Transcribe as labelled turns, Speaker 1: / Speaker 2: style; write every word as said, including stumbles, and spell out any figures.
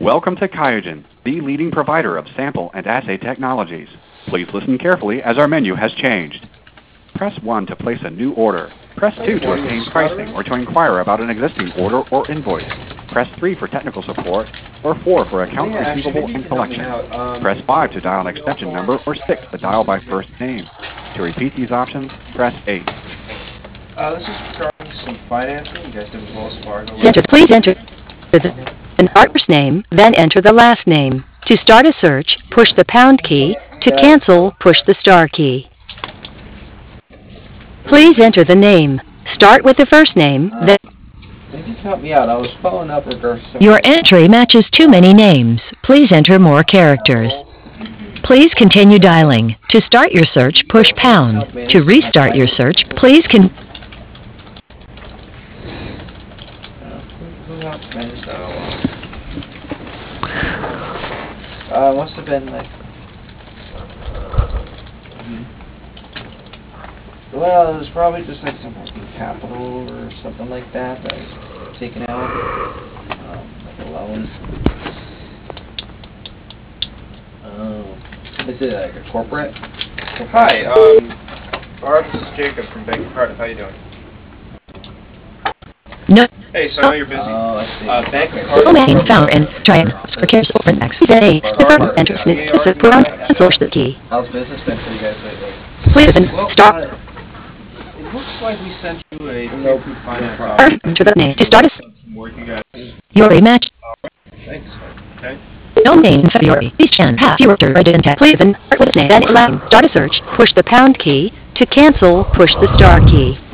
Speaker 1: Welcome to QIAGEN, the leading provider of sample and assay technologies. Please listen carefully as our menu has changed. Press one to place a new order. Press two to obtain pricing or to inquire about an existing order or invoice. Press three for technical support, or four for accounts
Speaker 2: Yeah,
Speaker 1: receivable
Speaker 2: actually,
Speaker 1: and
Speaker 2: you can help me
Speaker 1: collection.
Speaker 2: out. Um,
Speaker 1: Press five to dial an extension number, or six to dial by first name. To repeat these options, press eight.
Speaker 2: Uh, this is regarding some financing. You guys did with Wells Fargo.
Speaker 3: Enter, please enter the an first name, then enter the last name. To start a search, push the pound key. To cancel, push the star key. Please enter the name. Start with the first name, then...
Speaker 2: Can you just help me out? I was following up regards to...
Speaker 3: Your entry matches too many names. Please enter more characters. Please continue dialing. To start your search, push pound. To restart your search, please con...
Speaker 2: Who helped me? So, uh, must have been like... Well, it was probably just like some working capital or something like that that was taken out, um, like a loan. Oh, is it like a corporate?
Speaker 4: Hi, um, Barb, this is Jacob from Bank of Cardiff. How you doing?
Speaker 3: No.
Speaker 4: Hey, so I know you're busy.
Speaker 2: Oh, I see.
Speaker 4: Uh, Bank of
Speaker 3: Oh, man,
Speaker 4: Cardiff.
Speaker 3: found and try and cares over next day. The enter Smith to support source the key.
Speaker 2: How's business been for you guys lately?
Speaker 3: Please then
Speaker 2: Well,
Speaker 3: start.
Speaker 2: uh, it looks like we sent you a
Speaker 4: No.
Speaker 2: pre-approved finance
Speaker 3: Or
Speaker 2: offer.
Speaker 3: enter the name. To start a
Speaker 4: Some work you guys.
Speaker 3: your rematch.
Speaker 2: Thanks.
Speaker 4: Okay.
Speaker 3: No name in February. Please can have your order identity. Please then start with name. Then start a search. Push the pound key. To cancel, push the star key.